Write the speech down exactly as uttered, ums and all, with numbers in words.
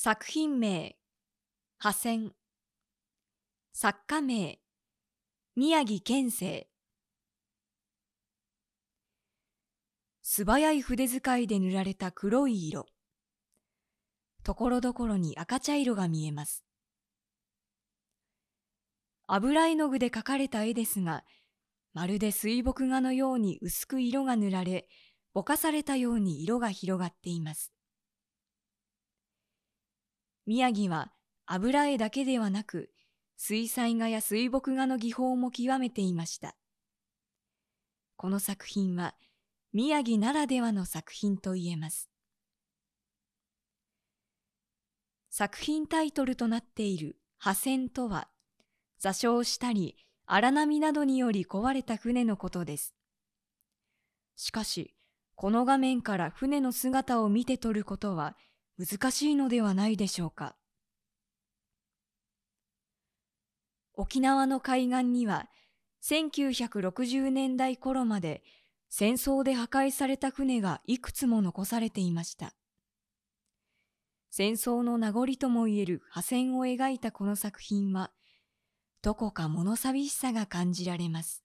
作品名、破線。作家名、宮城県生。素早い筆使いで塗られた黒い色。ところどころに赤茶色が見えます。油絵の具で描かれた絵ですが、まるで水墨画のように薄く色が塗られ、ぼかされたように色が広がっています。宮城は油絵だけではなく、水彩画や水墨画の技法も極めていました。この作品は宮城ならではの作品と言えます。作品タイトルとなっている破線とは、座礁したり荒波などにより壊れた船のことです。しかし、この画面から船の姿を見て取ることは難しいのではないでしょうか。沖縄の海岸にはせんきゅうひゃくろくじゅうねんだい頃まで戦争で破壊された船がいくつも残されていました。戦争の名残ともいえる破線を描いたこの作品は、どこか物寂しさが感じられます。